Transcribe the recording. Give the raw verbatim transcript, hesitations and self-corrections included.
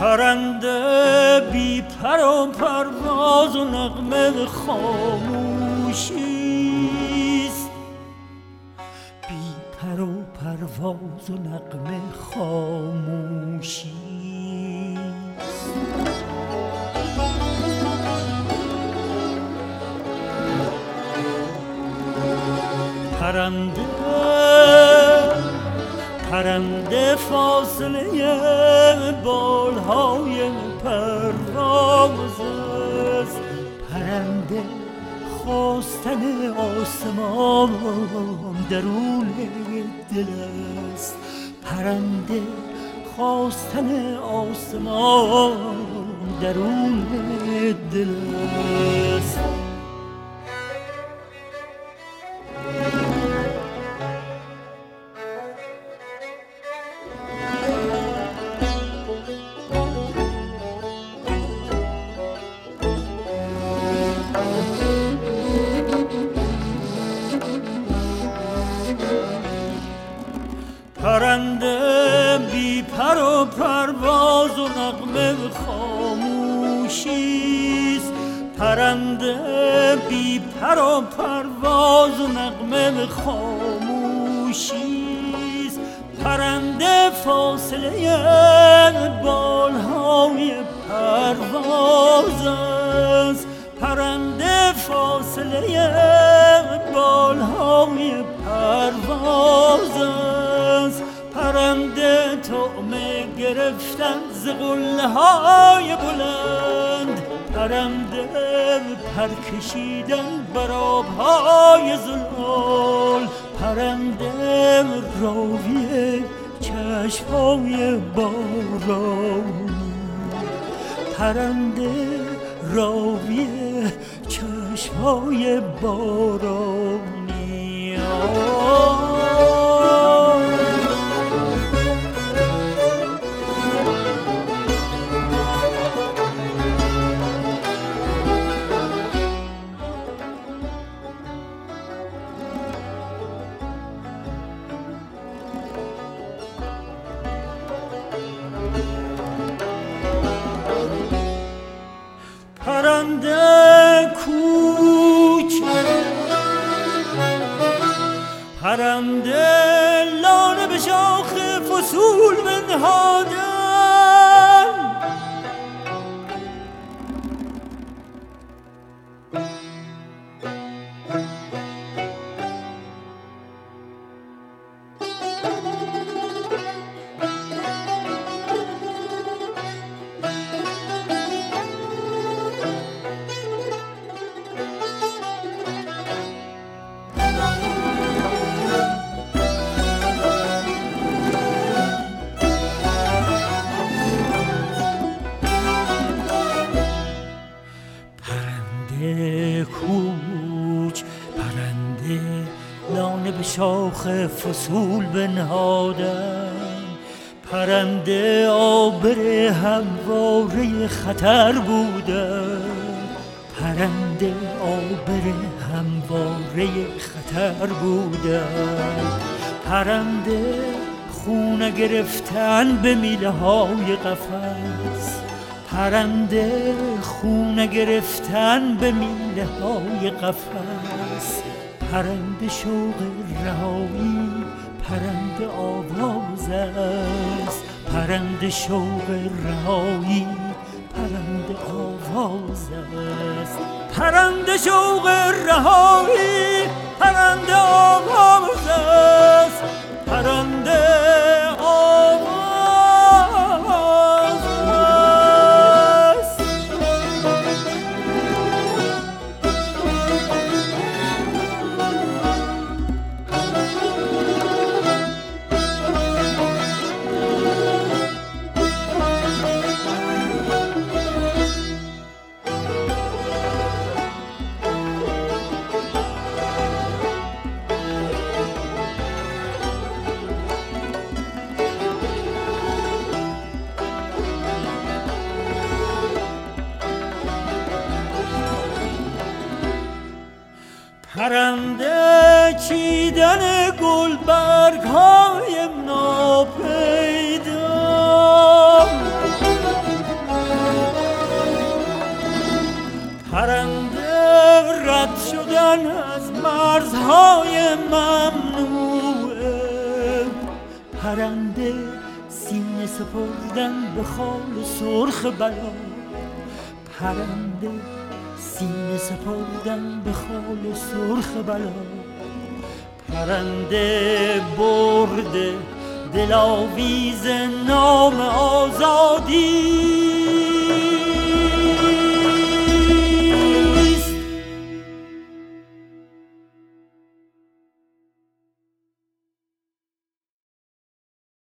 پرنده بی پر و پرواز و نغمه خاموشیست، بی پر و پرواز و نغمه خاموشیست. پرنده پرنده فاصله بالهای پرواز است، پرنده خواستن آسمان درون دل است، پرنده خواستن آسمان درون دل است. پرنده بی پر و پرواز و نغمه خاموشیست، پرنده بی پر و پرواز و نغمه خاموشیست، پرنده فاصله بالهای پرواز است، پرنده فاصله بالهای پرواز است، پرنده طعمه گرفتن ز قله‌های بلند، پرنده پر کشیدن بر آب‌های زلال، پرنده راوی چشم‌های بارانی، پرنده راوی چشم‌های بارانی. پرنده کوچ پرنده لانه به شاخ فصول بنهادن، کوچ پرنده لانه به شاخ فصول بنهادن، پرنده آبر همواره خطر بودن، پرنده آبر همواره خطر بودن، پرنده خونه گرفتن به میله های قفس، پرنده خونه گرفتن به میله های قفس، پرنده شوق رهایی پرنده آواز است، پرنده شوق رهایی پرنده آواز است، پرنده شوق رهایی پرنده آواز است، پرنده آواز است. پرنده چیدن گل برگ های ناپیدا، رفتن از مرزهای ممنوع، پرنده سینه سپردن به خال سرخ بلا، پرنده سینه سپردن به خال سرخ بلا، پرنده برده دلاویز نام آزادی،